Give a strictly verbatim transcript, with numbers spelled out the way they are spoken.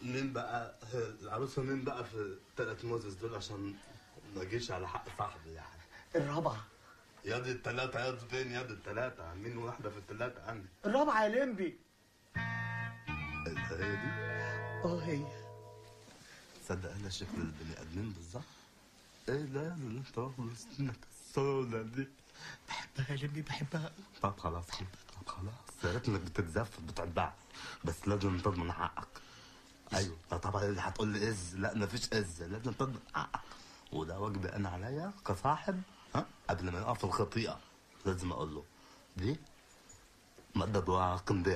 مين بقى العروسه؟ مين بقى في الثلاث موزز دول عشان ما اجيش على حق صاحبي يعني؟ الرابعه يا دي الثلاثه، يا دي فين يا دي الثلاثه؟ مين واحده في الثلاثه عندي؟ الرابعه يا لمبي. هي دي؟ اه هي. تصدق انا شكل البني ادمين بالظبط. ايه ده اللي انت واخده سنك السودا دي؟ بحبها يا لمبي، بحبها. طب خلاص طب خلاص، يا ريت انك بتتزفت بتتبع، بس لازم تضمن حقك. ايوه طبعا اللي هتقول لي از، لا مفيش از، لازم تضمن حقك، وده واجبي انا عليا كصاحب. ها قبل ما يقع في الخطيئه لازم اقول له دي مدد وقنديل.